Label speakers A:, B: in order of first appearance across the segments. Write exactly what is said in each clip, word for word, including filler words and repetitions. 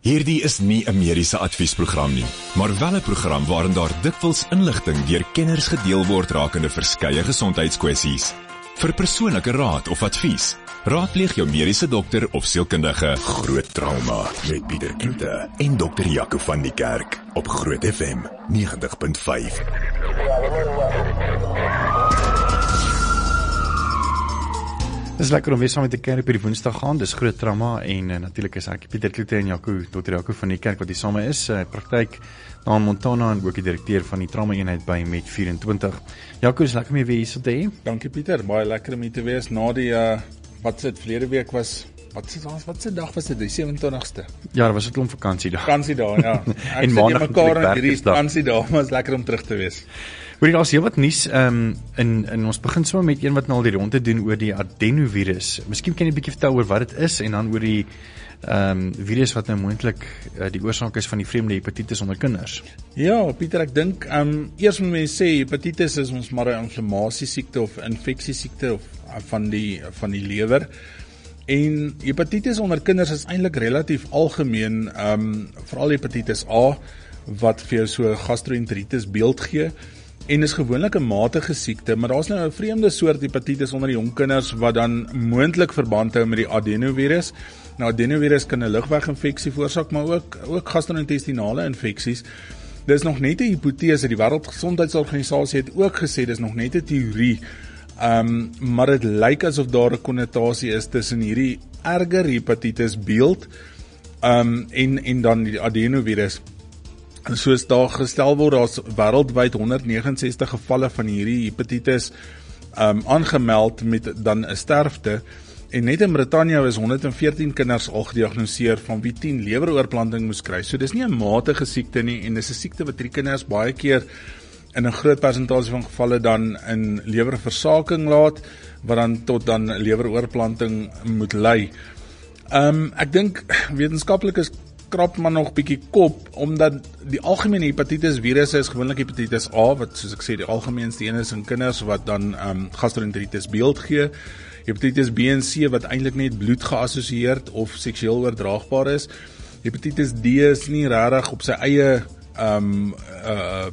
A: Hierdie is nie 'n mediese adviesprogram nie, maar wel 'n program waarin daar dikwels inligting deur kenners gedeel word rakende verskeie gesondheidskwessies. Vir persoonlike raad of advies, raadpleeg jou mediese dokter of sielkundige. Groot Trauma met Pieter Kloete en dokter Jaco van die Kerk op Groot F M negentig punt vyf.
B: Dit is lekker om weer saam met die kerk op die woensdag gaan, dis Groot Trauma en uh, natuurlik is ek Pieter Kloete en Jaco, dokter Jaco van die Kerk wat hier saam is, uh, praktyk na Montana en ook die direkteur van die trauma eenheid by Met vyf en twintig. Jaco, is lekker om jy weer hier so te hê.
C: Dankie Pieter, baie lekker om hier te wees na die, uh, wat dit verlede week was, wat se wat se dag was dit, die sewe en twintigste?
B: Ja, dit was 'n klomp vakansiedag.
C: Vakansiedag, ja. Ek
B: en
C: sit
B: maandag
C: hier mekaar in hierdie
B: werkersdag.
C: vakansiedag, maar is lekker om terug te wees.
B: Hoorie, daar is heel wat nuus, um, in, in ons begin sommer met een wat nou al die ronde doen oor die adenovirus. Miskien kan jy 'n bietjie vertel oor wat dit is en dan oor die um, virus wat nou moontlik uh, die oorsaak is van die vreemde hepatitis onder kinders.
C: Ja, Pieter, ek dink, um, eers moet mense sê, hepatitis is ons maar 'n inflammasiesiekte of infeksiesiekte of, uh, van die, van die lewer. En hepatitis onder kinders is eintlik relatief algemeen, um, veral hepatitis A, wat vir jou so gastroenteritis beeld gee, en is gewoonlik 'n matige siekte, maar daar's nou 'n vreemde soort hepatitis onder die jong kinders wat dan moontlik verband hou met die adenovirus. Nou, adenovirus kan 'n lugweginfeksie veroorsaak, maar ook ook gastro-intestinale infeksies. Dis nog net 'n hipotese, die Wêreldgesondheidsorganisasie het ook gesê dis nog net 'n teorie. Um, maar dit lyk asof daar 'n konnotasie is tussen hierdie erger hepatitis beeld um, en, en dan die adenovirus. En soos daar gestel word, daar's wêreldwyd honderd neges en sestig gevalle van hierdie hepatitis um, aangemeld met dan 'n sterfte. En net in Brittanje is honderd en veertien kinders al gediagnoseer van wie tien leweroorplanting moes kry. So dis nie 'n matige siekte nie en dis 'n siekte wat hierdie kinders baie keer in 'n groot persentasie van gevalle dan in lewerversaking laat, wat dan tot dan leweroorplanting moet lei. Um, ek dink wetenskaplikes krap maar nog bietjie kop, omdat die algemene hepatitis virus is gewoonlik hepatitis A, wat soos ek sê, die algemeenste een is in kinders wat dan um, gastroenteritis beeld gee. Hepatitis B en C wat eintlik net bloed geassosieerd of seksueel oordraagbaar is. Hepatitis D is nie regtig op sy eie um, uh,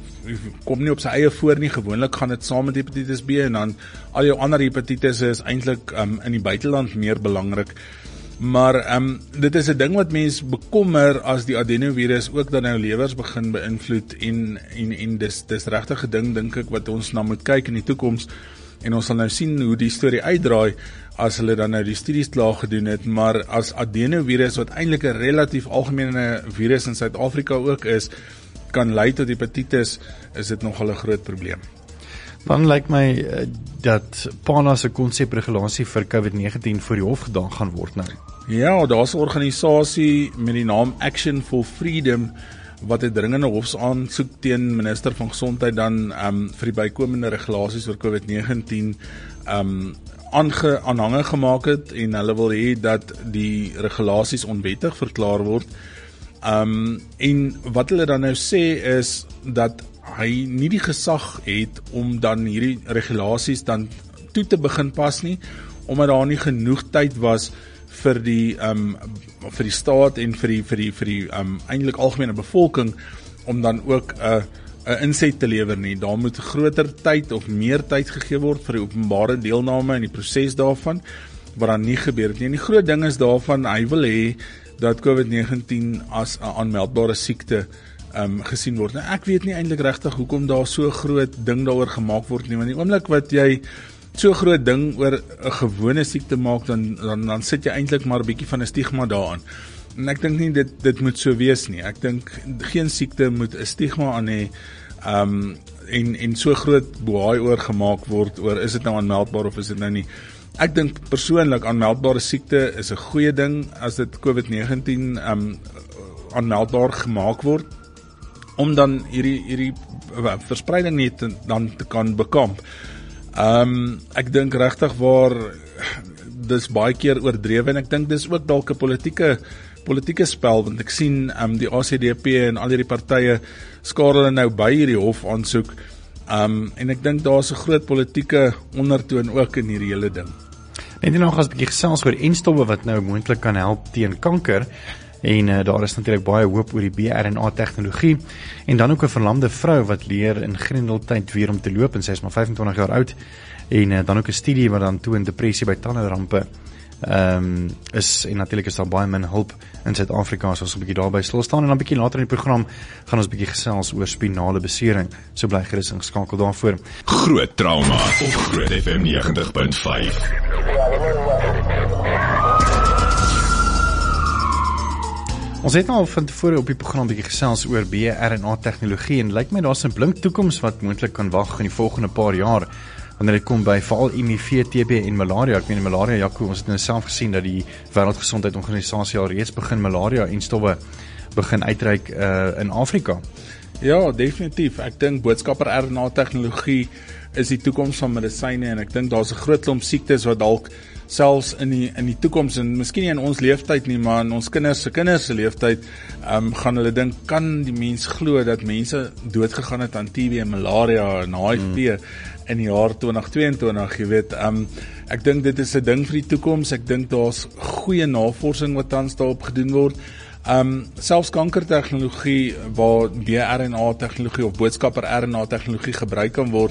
C: kom nie op sy eie voor nie, gewoonlik gaan dit saam met hepatitis B en dan al jou ander hepatitis is eintlik um, in die buiteland meer belangrik. Maar um, dit is 'n ding wat mens bekommer as die adenovirus ook dan nou lewers begin beïnvloed en, en, en dis, dis regtig 'n ding, dink ek, wat ons na moet kyk in die toekoms en ons sal nou sien hoe die storie uitdraai as hulle dan nou die studies klaar gedoen het, maar as adenovirus wat eintlik 'n relatief algemene virus in Suid-Afrika ook is, kan lei tot hepatitis, is dit nogal 'n groot probleem.
B: Dan lyk my uh, dat P A N A se konsepregulasie vir COVID negentien voor die hof gedaan gaan word nou.
C: Ja, daar's 'n organisasie met die naam Action for Freedom wat 'n dringende hofsaansoek teen minister van Gesondheid dan um, vir die bykomende regulasies oor COVID negentien um, aange, aanhange gemaak het en hulle wil hê dat die regulasies onwettig verklaar word. Um, en wat hulle dan nou sê is dat hy nie die gesag het om dan hierdie regulasies dan toe te begin pas nie, omdat daar nie genoeg tyd was vir die um, vir die staat en vir die vir die vir die um, eintlik algemene bevolking om dan ook 'n uh, 'n inset te lewer nie. Daar moet groter tyd of meer tyd gegee word vir die openbare deelname en die proses daarvan, wat dan nie gebeur het nie. En die groot ding is daarvan, hy wil hê dat COVID negentien as 'n aanmeldbare siekte um, gesien word. Nou, ek weet nie eintlik regtig hoekom daar so groot ding daaroor gemaak word nie, want die oomblik wat jy so groot ding oor 'n gewone siekte maak, dan, dan, dan sit jy eintlik maar 'n bietjie van 'n stigma daaraan. En ek dink nie dit, dit moet so wees nie. Ek dink geen siekte moet 'n stigma aan hê, um, en, en so groot bohaai oor gemaak word, oor is dit nou aanmeldbaar of is dit nou nie. Ek dink persoonlik aanmeldbare siekte is 'n goeie ding as dit COVID negentien um, aanmeldbaar gemaak word, om dan hierdie, hierdie verspreiding net dan te kan bekamp. Um, ek dink regtig waar, dis baie keer oordrewe en ek dink dis ook dalk 'n politieke politieke spel, want ek sien um, die A C D P en al hierdie partye skaar hulle nou by hierdie hof aansoek, um, en ek dink daar's 'n groot politieke ondertoon ook in hierdie hele ding.
B: Net nou gaan ons 'n bietjie gesels oor enstowwe wat nou moontlik kan help teen kanker. En uh, daar is natuurlik baie hoop oor die B R N A tegnologie. En dan ook 'n verlamde vrou wat leer in Grendeltyd weer om te loop en sy is maar vyfentwintig jaar oud. En uh, dan ook 'n studie wat dan toon depressie by tanderampe ehm um, is en natuurlik is daar baie min hulp in Suid-Afrika, so ons 'n bietjie daarby stil staan en dan 'n bietjie later in die program gaan ons 'n bietjie gesels oor spinale besering. So bly gerus ingeskakel daarvoor.
A: Groot trauma op Groot F M negentig punt vyf.
B: Ons het nou al van tevore op die program bietjie gesels oor B R N A tegnologie en lyk my daar's 'n blink toekoms wat moontlik kan wag in die volgende paar jaar wanneer dit kom by veral M I V, T B en malaria. Ek meen malaria, Jaco, ons het nou self gesien dat die Wêreldgesondheidsorganisasie al reeds begin malaria en stowwe begin uitreik uh, in Afrika.
C: Ja, definitief. Ek dink boodskapper R N A tegnologie is die toekoms van medisyne en ek dink daar's 'n groot klomp siektes wat dalk selfs in die in die toekoms en miskien nie in ons leeftyd nie, maar in ons kinders se kinders se leeftyd, um, gaan hulle dink, kan die mens glo dat mense doodgegaan het aan T B en malaria en H I V mm. in die jaar twintig tweeëntwintig, jy weet. Um, ek dink dit is 'n ding vir die toekoms. Ek dink daar's goeie navorsing wat tans daarop gedoen word. Um, selfs kankertegnologie waar B R N A tegnologie of boodskapper R N A tegnologie gebruik kan word,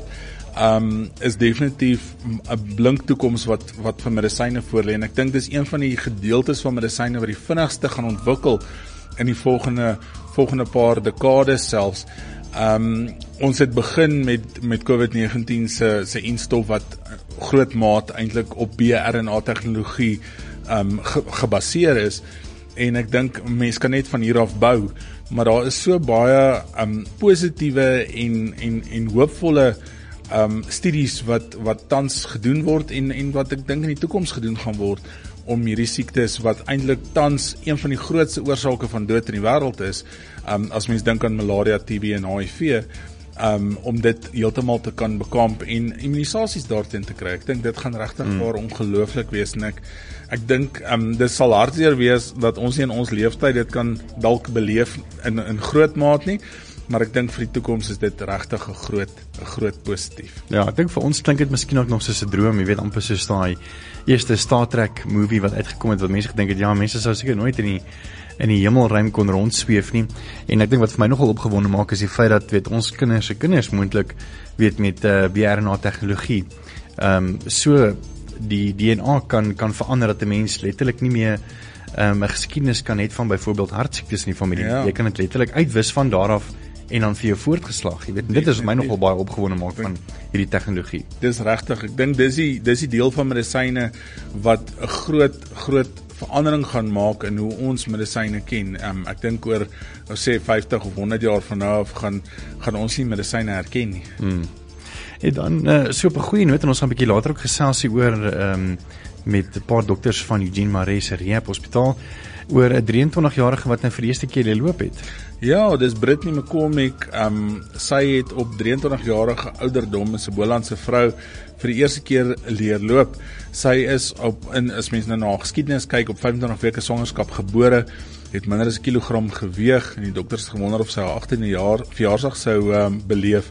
C: um, is definitief 'n blink toekoms wat wat vir medisyne voorlê en ek dink dis een van die gedeeltes van medisyne wat die vinnigste gaan ontwikkel in die volgende volgende paar dekades selfs. Um, ons het begin met met COVID negentien se se enstof wat groot maat eintlik op B R N A tegnologie um, ge, gebaseer is. En ek dink mense kan net van hier af bou, maar daar is so baie um, positiewe en en en hoopvolle um, studies wat wat tans gedoen word en en wat ek dink in die toekoms gedoen gaan word om hierdie siektes wat eintlik tans een van die grootste oorsake van dood in die wêreld is, um, as mens dink aan malaria, T B en H I V, um, om dit heeltemal te kan bekamp en immunisasies daarteen te kry. Ek dink dit gaan regtig mm. waar ongelooflik wees en ek Ek dink um, dit sal hartseer wees dat ons nie in ons leeftyd dit kan dalk beleef in in groot maat nie, maar ek dink vir die toekoms is dit regtig 'n groot 'n groot positief.
B: Ja, ek dink vir ons klink dit miskien ook nog soos 'n droom, jy weet, amper soos daai eerste Star Trek movie wat uitgekom het wat mense gedink het ja, mense sou seker nooit in die in die hemelruim kon rondsweef nie. En ek dink wat vir my nogal opgewonde maak is die feit dat weet ons kinders se kinders moontlik weet met uh, B R N A tegnologie. Ehm um, so die D N A kan kan verander dat 'n mens letterlik nie meer um, 'n geskiedenis kan hê van byvoorbeeld hartsiektes in die familie. Ja. Jy kan dit letterlik uitwis van daar af en dan vir jou voortgeslag. Jy weet, dit is my nogal baie opgewonde maak van hierdie tegnologie.
C: Dis regtig. Ek dink dis die dis die deel van medisyne wat 'n groot groot verandering gaan maak in hoe ons medisyne ken. Um, ek dink oor nou sê vyftig of honderd jaar van nou af gaan gaan ons nie medisyne herken nie.
B: Hmm. En dan uh, so op 'n goeie noot en ons gaan 'n bietjie later ook gesels oor um, met 'n paar dokters van Eugene Maree se Rehab Hospitaal oor 'n drieëntwintig-jarige wat nou vir die eerste keer geloop het.
C: Ja, dis Brittany McCormick. Um, sy het op drieëntwintig-jarige ouderdom, 'n Bolandse vrou, vir die eerste keer leer loop. Sy is op in as mens nou na geskiedenis kyk op vyfentwintig weke swangerskap gebore, het minder as 'n kilogram geweeg en die dokters het gewonder of sy haar agttiende jaar verjaarsdag sou um, beleef.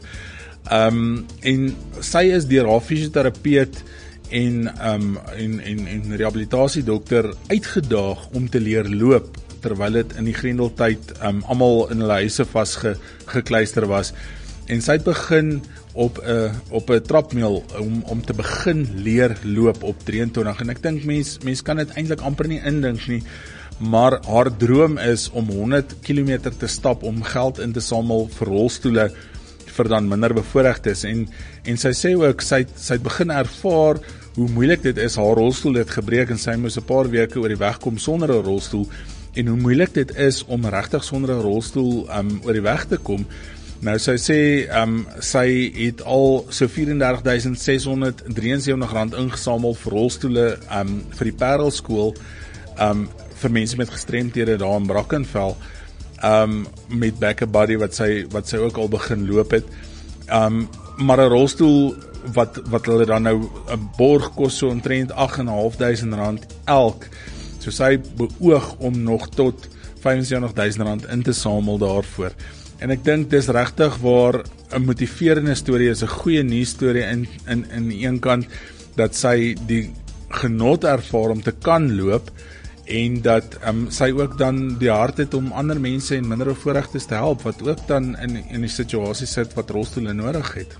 C: Um, en sy is deur haar fisioterapeut en, um, en, en, en rehabilitasiedokter uitgedaag om te leer loop, terwyl dit in die Grendeltyd um, almal in hulle huise vasgekluister was. En sy het begin op 'n uh, op 'n trapmeel om om te begin leer loop op drieëntwintig. En ek dink mense mense kan dit eintlik amper nie indink nie, maar haar droom is om honderd kilometer te stap om geld in te samel vir rolstoele vir dan minder bevoorregtes en en sy sê ook sy sy het begin ervaar hoe moeilik dit is. Haar rolstoel het gebreek en sy moes 'n paar weke oor die weg kom sonder 'n rolstoel en hoe moeilik dit is om regtig sonder 'n rolstoel um, oor die weg te kom. Nou sy sê um, sy het al so vyf en dertig duisend ses honderd drie en sewentig rand ingesamel vir rolstoele um, vir die Parel skool um, vir mense met gestremthede daar in Brackenfell. Um, met Back a Buddy wat sy wat sy ook al begin loop het. Um, maar 'n rolstoel wat wat hulle dan nou 'n borg kos so omtrent agt en 'n half duisend rand elk. So sy beoog om nog tot vyf en sewentig duisend rand in te samel daarvoor. En ek dink dis regtig waar 'n motiverende storie is, 'n goeie nuus storie in in in een kant dat sy die genot ervaar om te kan loop en dat um, sy ook dan die hart het om ander mense en minderbevoorregtes te help, wat ook dan in, in die situasie sit wat rolstoele nodig het.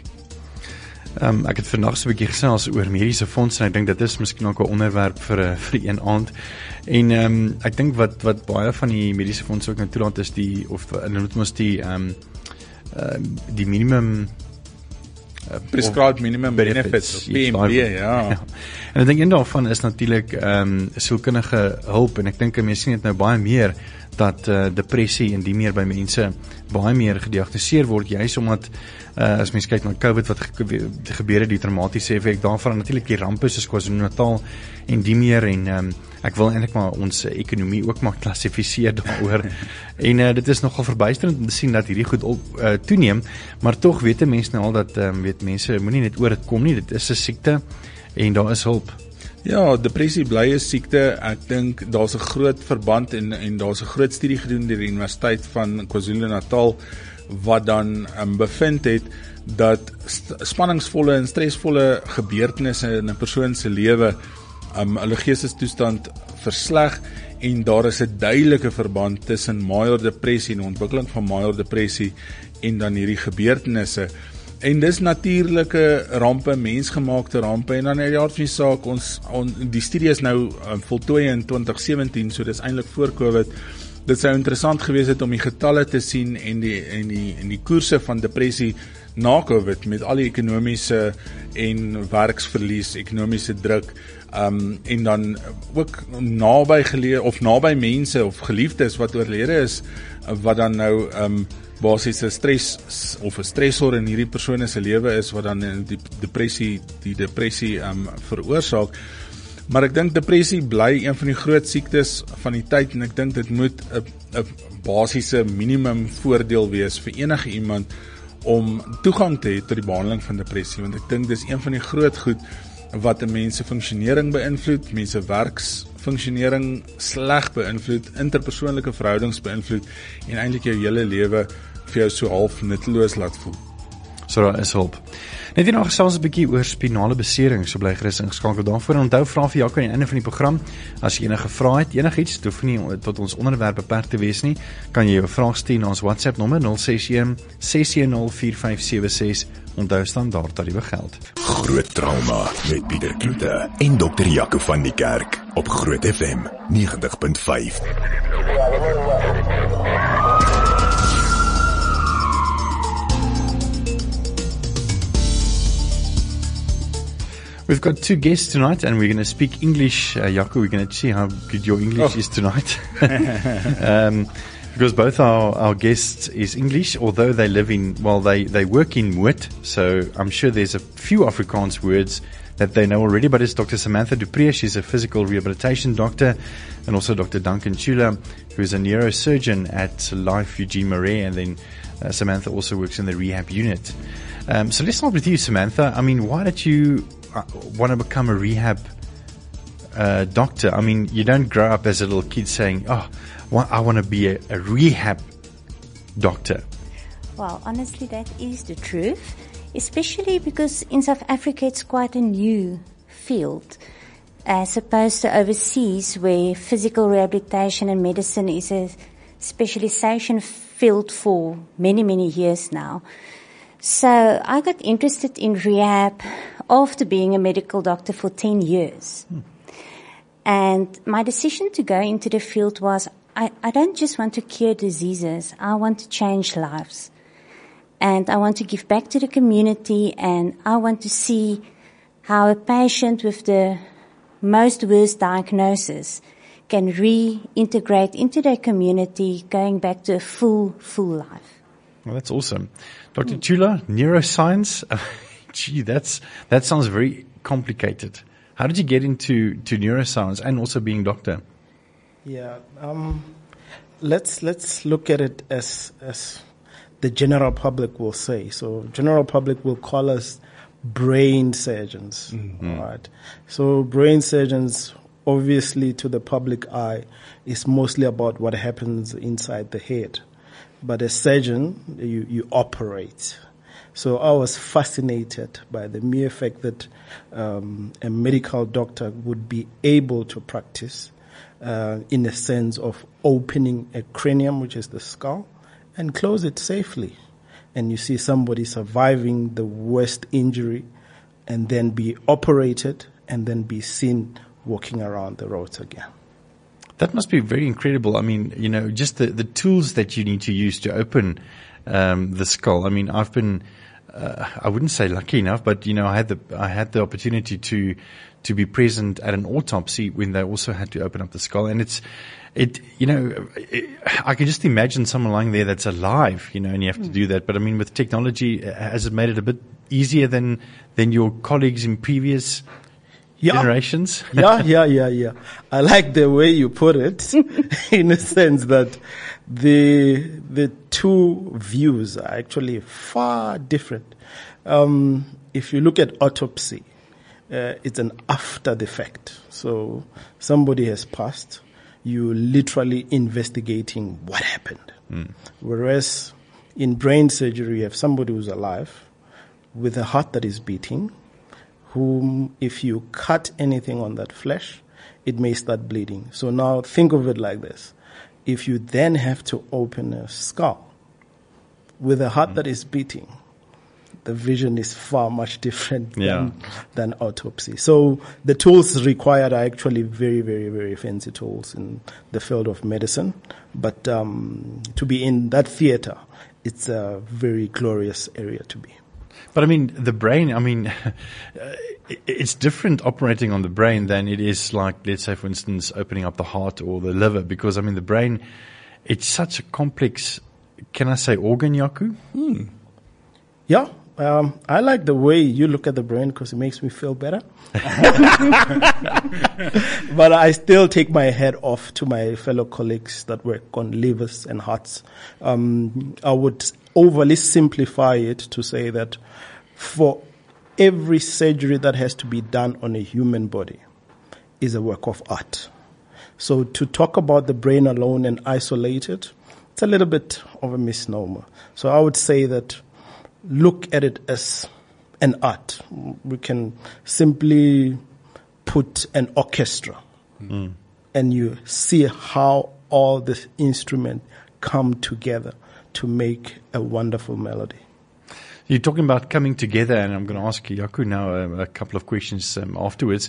B: Um, ek het vandag so 'n bietjie gesels oor mediese fondse en ek dink dit is miskien ook 'n onderwerp vir 'n vir een aand. En um, ek dink wat wat baie van die mediese fondse ook nou toelaat is die of hulle noem ons die um, uh, die minimum
C: uh, prescribed minimum benefits, benefits P M B, ja. ja.
B: En ek dink een daarvan is natuurlik ehm um, sielkundige hulp en ek dink mense sien dit nou baie meer dat uh, depressie en die meer by mense baie meer gediagnoseer word, juis omdat uh, as mens kyk na COVID wat ge gebeur het, die traumatiese effek daarvan, natuurlik die rampe soos KwaZulu-Natal en die meer en um, ek wil eintlik maar ons ekonomie ook maar klassifiseer daaroor en uh, dit is nogal verbuisterend om te sien dat hierdie goed op, uh, toeneem, maar tog weet mense nou al dat um, weet mense moenie net oor dit kom nie, dit is 'n siekte en daar is hulp.
C: Ja, depressie bly 'n siekte. Ek dink daar's 'n groot verband en en daar's 'n groot studie gedoen deur die Universiteit van KwaZulu-Natal wat dan um, bevind het dat spanningsvolle en stresvolle gebeurtenisse in 'n persoon se lewe um, hulle geestestoestand versleg en daar is 'n duidelike verband tussen major depressie en ontwikkeling van major depressie en dan hierdie gebeurtenisse. En dis natuurlike rampe, mensgemaakte rampe en dan in die aard van die saak, ons, on, die studie is nou um, voltooi in twintig sewentien, so dis eintlik voor COVID. Dit sou interessant gewees het om die getalle te sien en die, en die, en die koerse van depressie na COVID, met al die ekonomiese en werksverlies, ekonomiese druk, um, en dan ook naby geleë, of naby mense, of geliefdes wat oorlede is, wat dan nou, um, basies 'n stres of 'n stresor in hierdie persone se lewe is wat dan die depressie die depressie um, veroorsaak. Maar ek dink depressie bly een van die groot siektes van die tyd en ek dink dit moet 'n 'n basiese minimum voordeel wees vir enige iemand om toegang te hê tot die behandeling van depressie, want ek dink dis een van die groot goed wat 'n mens se funksionering beïnvloed, mense werksfunksionering sleg beïnvloed, interpersoonlike verhoudings beïnvloed en eintlik jou hele lewe vir jou so half nutteloos laat voel.
B: So daar is hulp. Net hier nog gesels 'n bietjie oor spinale besering, so bly gerus ingeskakel daarvoor. En onthou, vra vir Jaco aan die einde van die program, as jy enige vrae het, enigiets, hoef nie tot ons onderwerp beperk te wees nie, kan jy jou vraag stuur na ons WhatsApp nommer nul ses een ses een nul vier vyf sewe ses. Onthou standaard tariewe geld.
A: Groot trauma met Pieter Kloete en dokter Jaco van die Kerk op Groot F M negentig punt vyf.
B: We've got two guests tonight and we're going to speak English. Uh, Jaco, we're going to see how good your English oh. is tonight. um, because both our, our guests is English, although they live in, well, they, they work in Moot, so I'm sure there's a few Afrikaans words that they know already, but it's Doctor Samantha du Preez. She's a physical rehabilitation doctor, and also Doctor Duncan Chula, who is a neurosurgeon at Life Eugene Marais, and then uh, Samantha also works in the rehab unit. Um, so let's start with you, Samantha. I mean, why did you uh, want to become a rehab uh, doctor? I mean, you don't grow up as a little kid saying, oh, well, I want to be a, a rehab doctor.
D: Well, honestly, that is the truth, especially because in South Africa it's quite a new field, as opposed to overseas where physical rehabilitation and medicine is a specialization field for many, many years now. So I got interested in rehab after being a medical doctor for ten years. Hmm. And my decision to go into the field was, I, I don't just want to cure diseases, I want to change lives. And I want to give back to the community, and I want to see how a patient with the most worst diagnosis can reintegrate into their community, going back to a full, full life.
B: Well, that's awesome. Doctor Chula, neuroscience, gee, that's, that sounds very complicated. How did you get into to neuroscience and also being doctor?
E: Yeah, um, let's let's look at it as as the general public will say. So, general public will call us brain surgeons, mm-hmm. right? So, brain surgeons, obviously, to the public eye, is mostly about what happens inside the head. But as surgeon, you you operate. So I was fascinated by the mere fact that um, a medical doctor would be able to practice uh, in a sense of opening a cranium, which is the skull, and close it safely. And you see somebody surviving the worst injury and then be operated and then be seen walking around the roads again.
B: That must be very incredible. I mean, you know, just the, the tools that you need to use to open um, the skull. I mean, I've been, uh, I wouldn't say lucky enough, but, you know, I had the, I had the opportunity to, to be present at an autopsy when they also had to open up the skull. And it's, it, you know, it, I can just imagine someone lying there that's alive, you know, and you have to do that. But I mean, with technology, has it made it a bit easier than, than your colleagues in previous Yeah. generations?
E: yeah, yeah, yeah, yeah. I like the way you put it, in a sense that the the two views are actually far different. Um, if you look at autopsy, uh, it's an after the fact. So somebody has passed, you literally investigating what happened. Mm. Whereas in brain surgery, you have somebody who's alive with a heart that is beating, whom if you cut anything on that flesh, it may start bleeding. So now think of it like this. If you then have to open a skull with a heart mm. that is beating, the vision is far much different
B: yeah.
E: than, than autopsy. So the tools required are actually very, very, very fancy tools in the field of medicine. But um, to be in that theater, it's a very glorious area to be.
B: But I mean, the brain, I mean, it's different operating on the brain than it is like, let's say, for instance, opening up the heart or the liver, because I mean, the brain, it's such a complex, can I say organ, Jaco?
E: Hmm. Yeah. Um, I like the way you look at the brain because it makes me feel better. But I still take my head off to my fellow colleagues that work on livers and hearts. Um, I would overly simplify it to say that for every surgery that has to be done on a human body is a work of art. So to talk about the brain alone and isolate it, it's a little bit of a misnomer. So I would say that look at it as an art. We can simply put an orchestra mm. and you see how all the instruments come together to make a wonderful melody.
B: You're talking about coming together, and I'm going to ask Jaco now a, a couple of questions um, afterwards.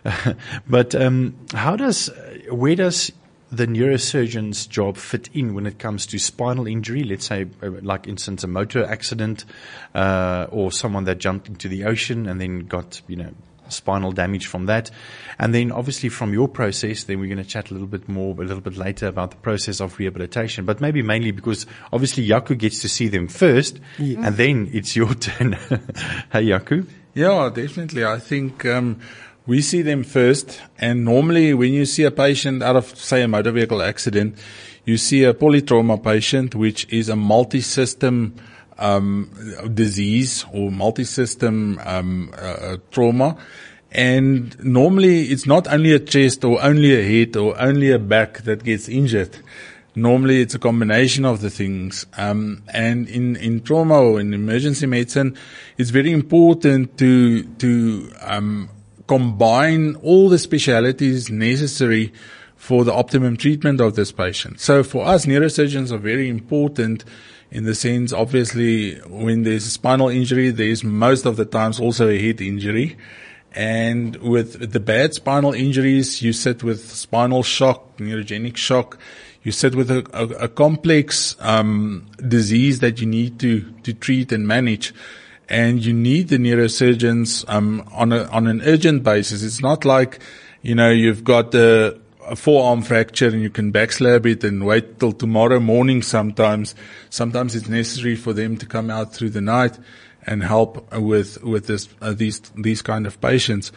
B: but um, how does, where does the neurosurgeon's job fit in when it comes to spinal injury? Let's say, uh, like, instance, a motor accident, uh, or someone that jumped into the ocean and then got, you know, spinal damage from that. And then obviously from your process, then we're going to chat a little bit more, a little bit later about the process of rehabilitation, but maybe mainly because obviously Jaco gets to see them first yes. and then it's your turn. Hey, Jaco?
C: Yeah, definitely. I think, um, we see them first, and normally when you see a patient out of, say, a motor vehicle accident, you see a polytrauma patient, which is a multi-system um disease or multi-system um uh, trauma. And normally it's not only a chest or only a head or only a back that gets injured. Normally it's a combination of the things. Um and in, in trauma or in emergency medicine, it's very important to, to um combine all the specialities necessary for the optimum treatment of this patient. So for us, neurosurgeons are very important in the sense, obviously, when there's a spinal injury, there's most of the times also a head injury. And with the bad spinal injuries, you sit with spinal shock, neurogenic shock. You sit with a, a, a complex um disease that you need to, to treat and manage. And you need the neurosurgeons um on a on an urgent basis. It's not like, you know, you've got a a forearm fracture and you can backslab it and wait till tomorrow morning sometimes. Sometimes it's necessary for them to come out through the night and help with, with this, uh, these, these kind of patients.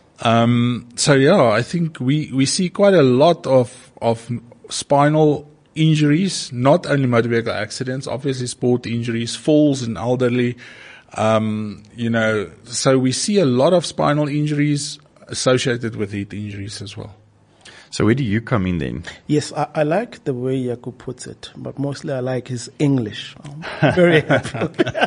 C: Um, so yeah, I think we, we see quite a lot of, of spinal injuries, not only motor vehicle accidents, obviously sport injuries, falls in elderly, um, you know, so we see a lot of spinal injuries associated with head injuries as well.
B: So where do you come in then?
E: Yes, I, I like the way Jaco puts it, but mostly I like his English. I'm very happy.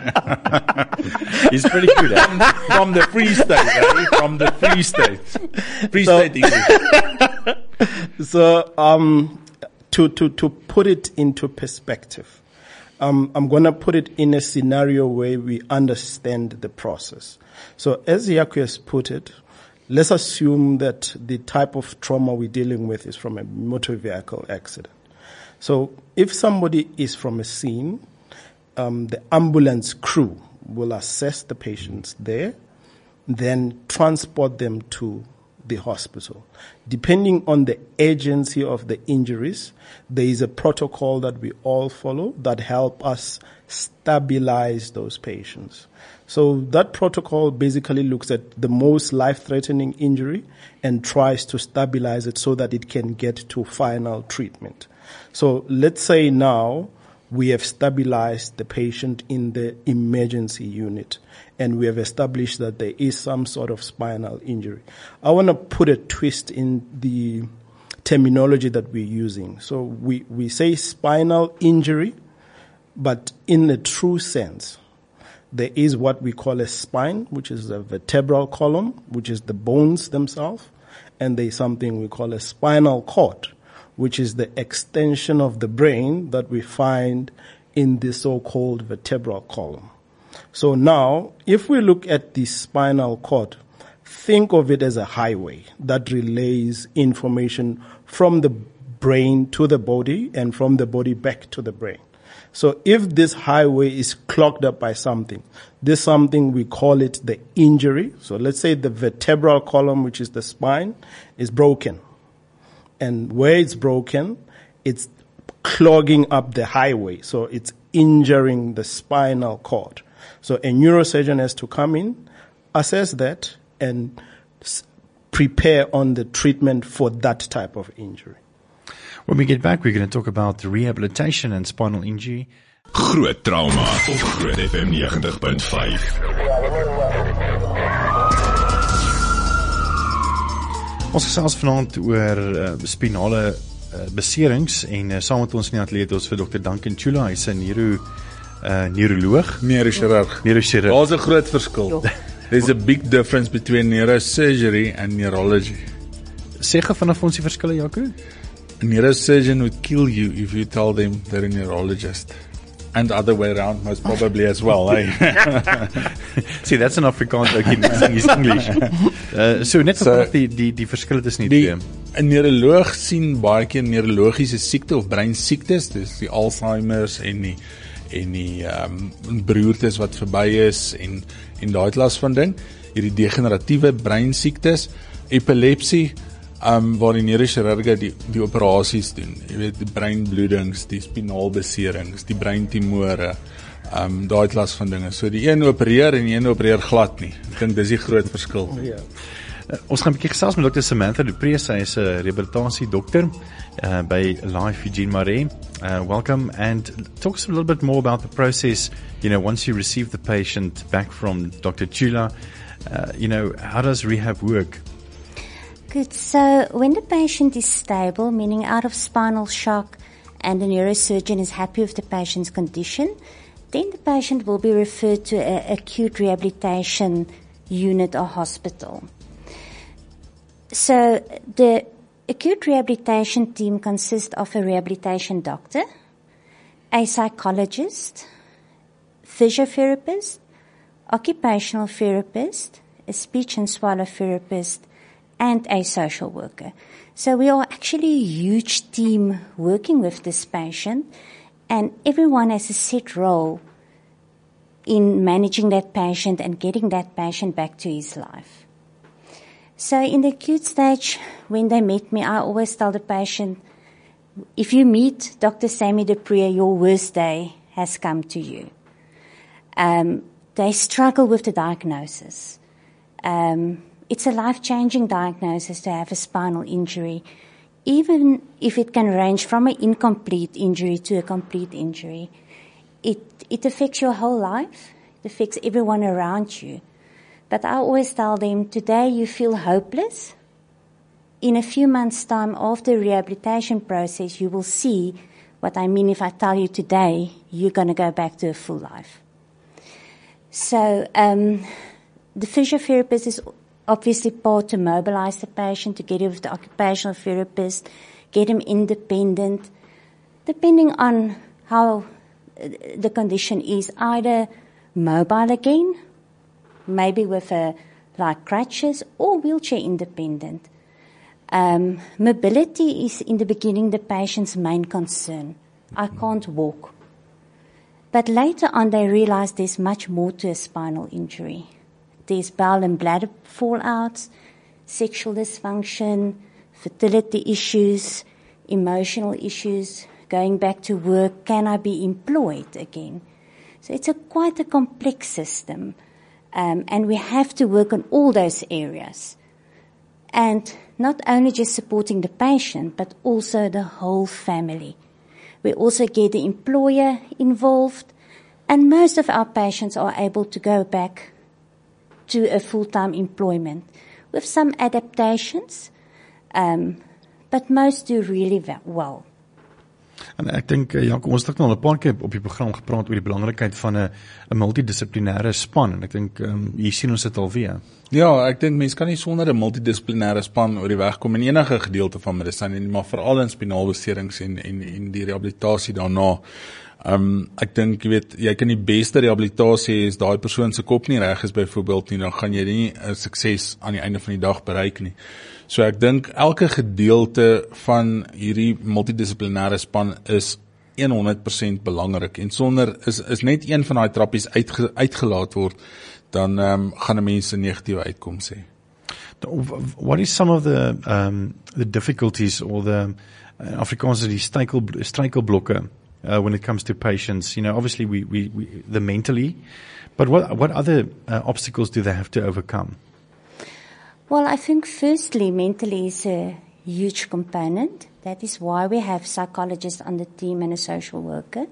B: He's pretty good at it.
C: From the Free State, eh? From the Free State. Free
E: so,
C: State English.
E: So, um, to, to, to put it into perspective, um, I'm going to put it in a scenario where we understand the process. So as Yaku has put it, let's assume that the type of trauma we're dealing with is from a motor vehicle accident. So if somebody is from a scene, um, the ambulance crew will assess the patients there, then transport them to the hospital. Depending on the urgency of the injuries, there is a protocol that we all follow that help us stabilize those patients. So that protocol basically looks at the most life-threatening injury and tries to stabilize it so that it can get to final treatment. So let's say now we have stabilized the patient in the emergency unit and we have established that there is some sort of spinal injury. I want to put a twist in the terminology that we're using. So we, we say spinal injury, but in the true sense, there is what we call a spine, which is the vertebral column, which is the bones themselves, and there is something we call a spinal cord, which is the extension of the brain that we find in the so-called vertebral column. So now, if we look at the spinal cord, think of it as a highway that relays information from the brain to the body and from the body back to the brain. So if this highway is clogged up by something, this something, we call it the injury. So let's say the vertebral column, which is the spine, is broken. And where it's broken, it's clogging up the highway. So it's injuring the spinal cord. So a neurosurgeon has to come in, assess that, and s- prepare on the treatment for that type of injury.
B: When we get back, we're going to talk about rehabilitation and spinal injury.
A: Groot Trauma op Groot F M ninety point five.
B: Ons gesels vanaand oor uh, spinale uh, beserings en uh, saam met ons in die ateljee ons vir dokter Duncan Chula, hy's 'n neuro uh, neuroloog,
C: Neurochirurg.
B: neurochirurg.
C: Daar's 'n groot verskil. There's a big difference between neurosurgery and neurology.
B: Sê gou vanaf ons die verskille, Jaco?
C: A neurosurgeon would kill you if you tell them they're a neurologist. And the other way around, most probably as well, eh?
B: See, that's an Afrikaans ook in English. Uh, so net so, die die die verskille tussen die twee.
C: 'n Neuroloog sien baie keer neurologiese siekte of breinsiektes, dis die Alzheimer's en die en die ehm um, beroertes wat verby is en en daai klas van ding, hierdie degeneratiewe breinsiektes, epilepsie, um, waar die neurochirurge die die operasies doen. Jy weet, die breinbloedings, die spinaalbeserings, die breintumore, um, daai klas van dinge. So die een opereer en die een opereer glad nie. Ek dink dis die groot verskil.
E: Yeah.
B: Uh, ons gaan 'n bietjie gesels met dokter Samantha Du Preez, sy is 'n rehabilitasie dokter uh, by Life Eugene Maree. Uh, welcome, and talk us a little bit more about the process, you know, once you receive the patient back from Doctor Chula, uh, you know, how does rehab work?
D: Good. So when the patient is stable, meaning out of spinal shock, and the neurosurgeon is happy with the patient's condition, then the patient will be referred to an acute rehabilitation unit or hospital. So the acute rehabilitation team consists of a rehabilitation doctor, a psychologist, physiotherapist, occupational therapist, a speech and swallow therapist, and a social worker. So we are actually a huge team working with this patient, and everyone has a set role in managing that patient and getting that patient back to his life. So in the acute stage, when they meet me, I always tell the patient, if you meet Doctor Sammy Du Preez, your worst day has come to you. Um, they struggle with the diagnosis. Um, it's a life-changing diagnosis to have a spinal injury, even if it can range from an incomplete injury to a complete injury. It, it affects your whole life. It affects everyone around you. But I always tell them, today you feel hopeless. In a few months' time, after the rehabilitation process, you will see what I mean if I tell you today, you're going to go back to a full life. So um, the physiotherapist is obviously part to mobilize the patient, to get him with the occupational therapist, get him independent, depending on how the condition is, either mobile again, maybe with a, like crutches, or wheelchair independent. Um, mobility is in the beginning the patient's main concern. I can't walk. But later on they realize there's much more to a spinal injury. There's bowel and bladder fallouts, sexual dysfunction, fertility issues, emotional issues, going back to work, can I be employed again? So it's a quite a complex system, um, and we have to work on all those areas. And not only just supporting the patient, but also the whole family. We also get the employer involved, and most of our patients are able to go back to a full-time employment with some adaptations, um, but most do really well.
B: En ek dink uh, Jaco, ons het al 'n paar keer op die program gepraat oor die belangrikheid van 'n 'n multidissiplinêre span, en ek dink um, hier sien ons dit alweer.
C: Ja, ek dink mense kan nie sonder 'n multidissiplinêre span oor die weg kom in enige gedeelte van medisyne nie, maar veral in spinaalbeserings en en en die rehabilitasie daarna. Um, ek dink, jy weet, jy kan die beste rehabilitasie hê as daai persoon se kop nie reg is byvoorbeeld nie, dan gaan jy nie 'n sukses aan die einde van die dag bereik nie. So ek dink elke gedeelte van hierdie multidissiplinêre span is honderd persent belangrik, en sonder is is net een van daai trappies uitge, uitgelaat word, dan um, gaan 'n mens 'n negatiewe uitkoms hê.
B: What is some of the um, the difficulties or the uh, Afrikaans die struikel struikelblokke uh, when it comes to patients? You know, obviously we we, we the mentally, but what what other uh, obstacles do they have to overcome?
D: Well, I think firstly, mentally is a huge component. That is why we have psychologists on the team and a social worker.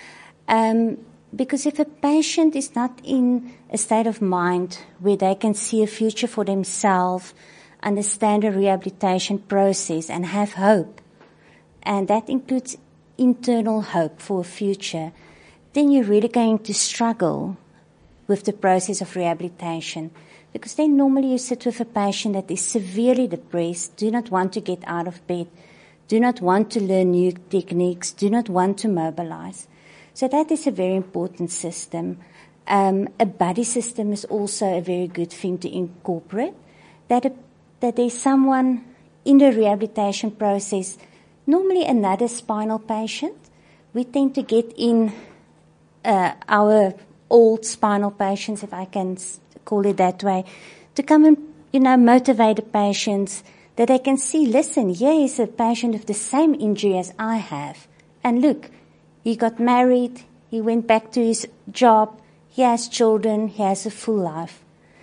D: Um, because if a patient is not in a state of mind where they can see a future for themselves, understand the rehabilitation process and have hope, and that includes internal hope for a future, then you're really going to struggle with the process of rehabilitation. Because then normally you sit with a patient that is severely depressed, do not want to get out of bed, do not want to learn new techniques, do not want to mobilize. So that is a very important system. Um, a buddy system is also a very good thing to incorporate. That, a, that there's someone in the rehabilitation process, normally another spinal patient. We tend to get in uh, our old spinal patients, if I can call it that way, to come and, you know, motivate the patients that they can see, listen, here is a patient with the same injury as I have. And look, he got married, he went back to his job, he has children, he has a full life.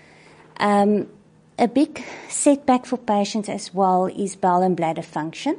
D: Um, a big setback for patients as well is bowel and bladder function.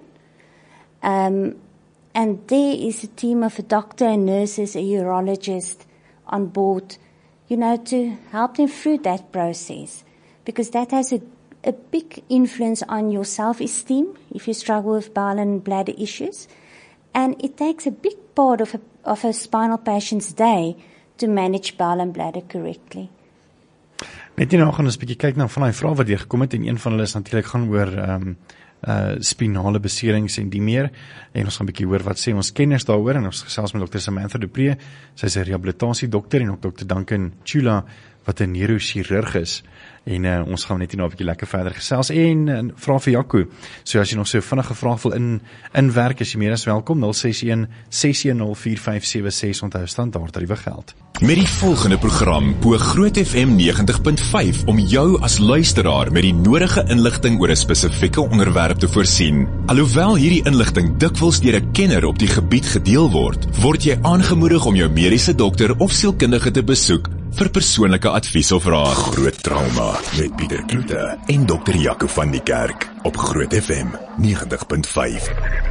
D: Um, and there is a team of a doctor and nurses, a urologist on board, you know, to help them through that process, because that has a, a big influence on your self-esteem if you struggle with bowel and bladder issues. And it takes a big part of a, of a spinal patient's day to manage bowel and bladder correctly.
B: Net nou gaan ons 'n bietjie kyk na van daai vrae wat jy gekom het, en een van hulle is natuurlik gaan oor um, uh, spinale beserings en die meer, en ons gaan 'n bietjie hoor wat sê ons kenners daaroor, en ons gesels met dokter Samantha du Preez, sy is 'n rehabilitasie dokter, en ook dokter Duncan Chula wat 'n neurochirurg is, en uh, ons gaan net hier nou 'n bietjie lekker verder gesels, en uh, vra vir Jaco, so as jy nog so vinnige vrae wil in, inwerk, is jy meer as welkom, nul ses een ses een nul vier vyf sewe ses, onthou standaard tariewe geld.
A: Met die volgende program bo Groot F M negentig punt vyf om jou as luisteraar met die nodige inligting oor 'n spesifieke onderwerp te voorsien. Alhoewel hierdie inligting dikwels deur 'n kenner op die gebied gedeel word, word jy aangemoedig om jou mediese dokter of sielkundige te besoek vir persoonlike advies of raad. Groot Trauma met Pieter Kloete en dokter Jaco van die Kerk op Groot F M negentig punt vyf.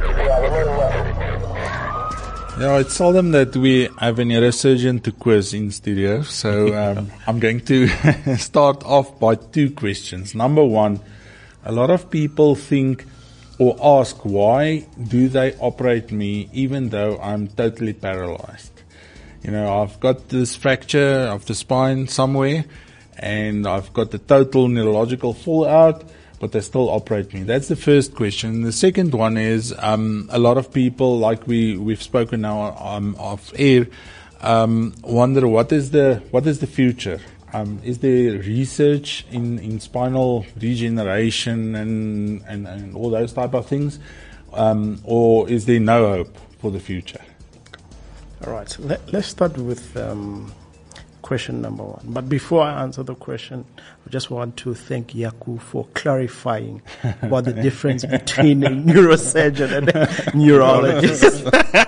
C: Yeah, it's seldom that we have a neurosurgeon to quiz in studio, so um, I'm going to start off by two questions. Number one, a lot of people think or ask, why do they operate me even though I'm totally paralyzed? You know, I've got this fracture of the spine somewhere, and I've got the total neurological fallout, but they still operate me. That's the first question. The second one is, um, a lot of people, like we, we've spoken now um, off air, um, wonder what is the, what is the future? Um, is there research in, in spinal regeneration and, and, and all those type of things? Um, or is there no hope for the future?
E: All right, so let, let's start with um, question number one. But before I answer the question, I just want to thank Yaku for clarifying what the difference between a neurosurgeon and a neurologist.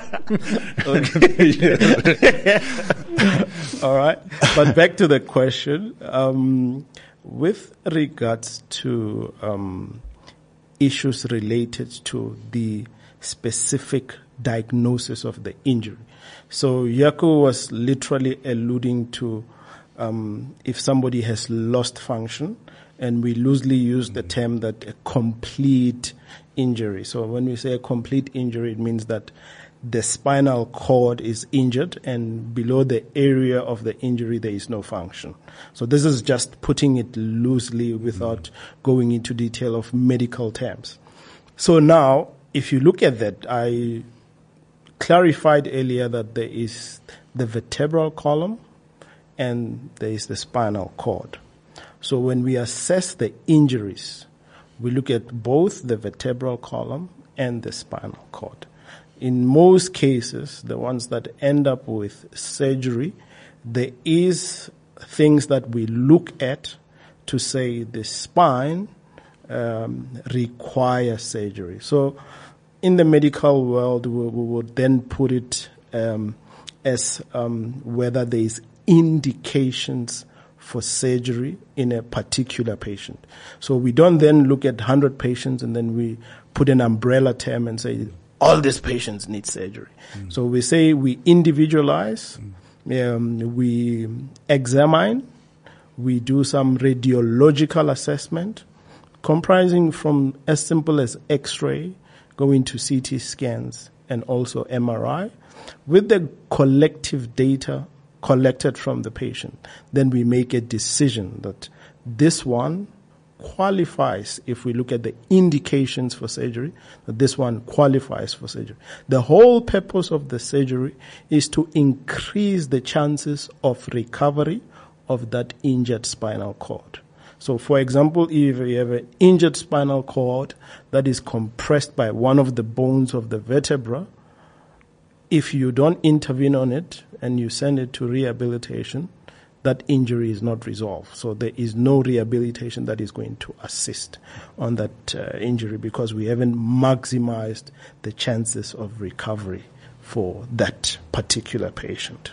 E: All right, but back to the question. Um, with regards to um, issues related to the specific diagnosis of the injury. So Yaku was literally alluding to um, if somebody has lost function, and we loosely use the term that a complete injury. So when we say a complete injury, it means that the spinal cord is injured, and below the area of the injury there is no function. So this is just putting it loosely without going into detail of medical terms. So now, if you look at that, I clarified earlier that there is the vertebral column and there is the spinal cord. So when we assess the injuries, we look at both the vertebral column and the spinal cord. In most cases, the ones that end up with surgery, there is things that we look at to say the spine um, requires surgery. So in the medical world, we, we would then put it um, as um, whether there is indications for surgery in a particular patient. So we don't then look at one hundred patients and then we put an umbrella term and say all these patients need surgery. Mm. So we say we individualize, mm. um, we examine, we do some radiological assessment comprising from as simple as X-ray, going to C T scans and also M R I. With the collective data collected from the patient, then we make a decision that this one qualifies, if we look at the indications for surgery, that this one qualifies for surgery. The whole purpose of the surgery is to increase the chances of recovery of that injured spinal cord. So, for example, if you have an injured spinal cord that is compressed by one of the bones of the vertebra, if you don't intervene on it and you send it to rehabilitation, that injury is not resolved. So there is no rehabilitation that is going to assist on that uh, injury because we haven't maximized the chances of recovery for that particular patient.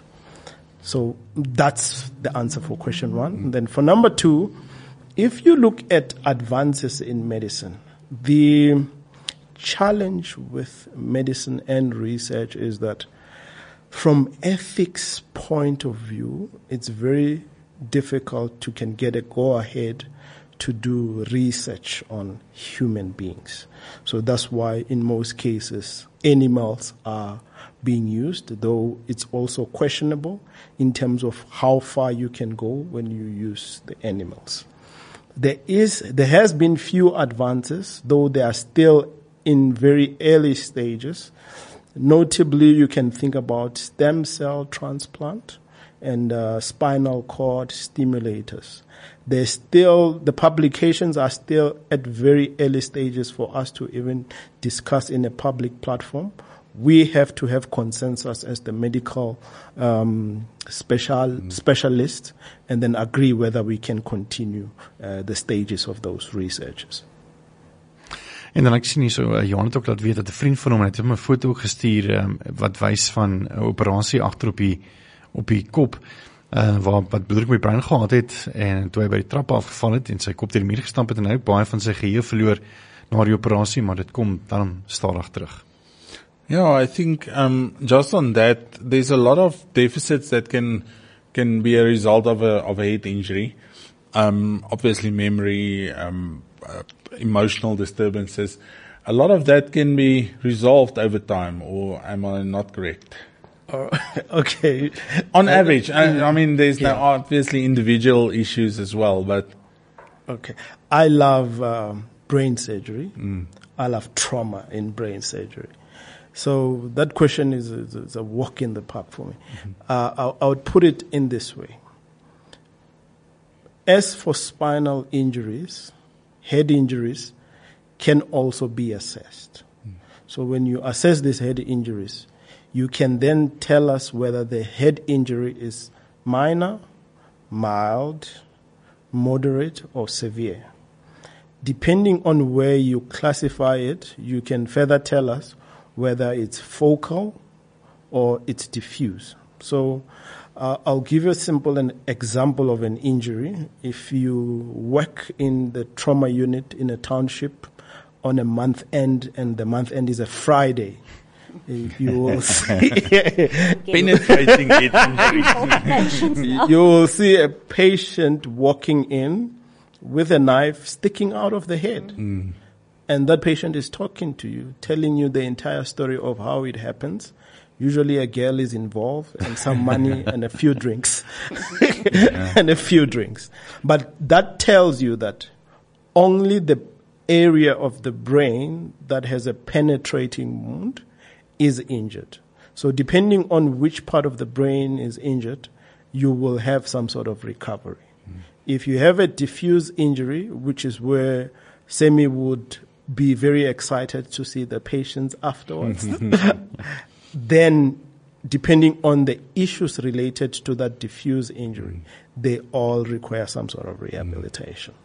E: So that's the answer for question one. And then for number two, if you look at advances in medicine, the challenge with medicine and research is that from ethics point of view, it's very difficult to can get a go-ahead to do research on human beings. So that's why in most cases animals are being used, though it's also questionable in terms of how far you can go when you use the animals. There is, there has been few advances, though they are still in very early stages. Notably, you can think about stem cell transplant and uh, spinal cord stimulators. There's still, the publications are still at very early stages for us to even discuss in a public platform. We have to have consensus as the medical um, special mm. specialists and then agree whether we can continue uh, the stages of those researches.
B: En dan ek sien hier so, uh, Johan het ook laat weet dat 'n vriend van hom het hom 'n foto ook gestuur um, wat wys van 'n operasie agter op die op die kop uh, waar wat bloed op die brein gehad het en toe hy by die trap afgeval het en sy kop teen die muur gestamp het en hy het baie van sy geheue verloor na die operasie, maar dit kom dan stadig terug.
C: Yeah, I think um, just on that, there's a lot of deficits that can can be a result of a of a head injury. Um, obviously, memory, um, uh, emotional disturbances. A lot of that can be resolved over time, or am I not correct?
E: Uh, okay.
C: On average, I, I mean, there's yeah. now obviously individual issues as well, but
E: okay. I love um, brain surgery.
C: Mm.
E: I love trauma in brain surgery. So that question is, is, is a walk in the park for me. Mm-hmm. Uh, I, I would put it in this way. As for spinal injuries, head injuries can also be assessed. Mm. So when you assess these head injuries, you can then tell us whether the head injury is minor, mild, moderate, or severe. Depending on where you classify it, you can further tell us whether it's focal or it's diffuse. So uh, I'll give you a simple an example of an injury. If you work in the trauma unit in a township on a month end, and the month end is a Friday, you will see
C: penetrating it.
E: You will see a patient walking in with a knife sticking out of the head.
C: Mm.
E: And that patient is talking to you, telling you the entire story of how it happens. Usually a girl is involved and some money and a few drinks.
C: Yeah.
E: And a few drinks. But that tells you that only the area of the brain that has a penetrating wound is injured. So depending on which part of the brain is injured, you will have some sort of recovery. Mm. If you have a diffuse injury, which is where Semi would be very excited to see the patients afterwards, then depending on the issues related to that diffuse injury, they all require some sort of rehabilitation.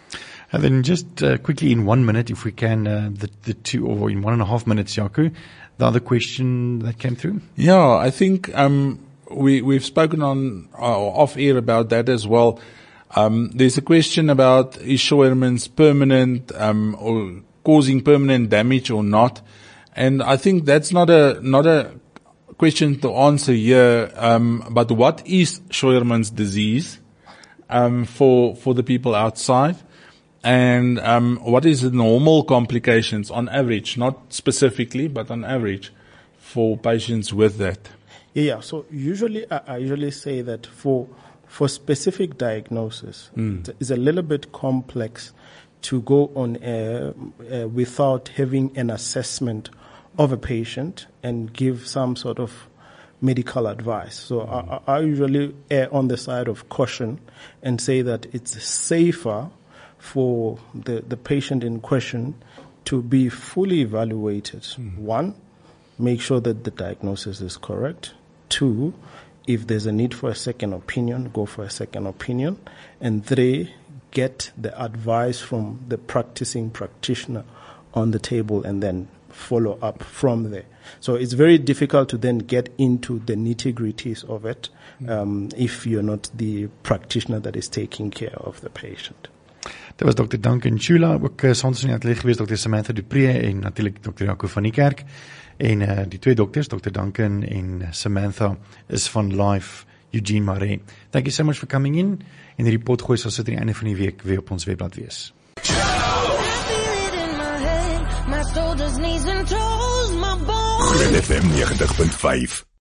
B: And then just uh, quickly in one minute, if we can, uh, the, the two, or in one and a half minutes, Jaco, the other question that came through?
C: Yeah, I think um, we, we've spoken on uh, off air about that as well. Um, there's a question about is Scheuermann's permanent um, or causing permanent damage or not, and I think that's not a not a question to answer here. Um, but what is Scheuermann's disease um, for for the people outside, and um, what is the normal complications on average, not specifically, but on average, for patients with that?
E: Yeah. yeah. So usually, I, I usually say that for for specific diagnosis,
C: mm.
E: it's a little bit complex to go on air uh, without having an assessment of a patient and give some sort of medical advice. So mm. I, I usually err on the side of caution and say that it's safer for the, the patient in question to be fully evaluated. Mm. One, make sure that the diagnosis is correct. Two, if there's a need for a second opinion, go for a second opinion. And three, get the advice from the practicing practitioner on the table and then follow up from there. So it's very difficult to then get into the nitty-gritties of it um, if you're not the practitioner that is taking care of the patient.
B: Dit was dokter Duncan Chula, ook uh, saans in die ateljee gewees dokter Samantha Dupree en natuurlik dokter Jaco van die Kerk. En uh, die twee dokters, dokter Duncan en Samantha, is van Life Eugene Maree. Thank you so much for coming in. En die pot gooi sal sit aan die einde van die week weer op ons webblad wees.
A: Groot F M ninety point five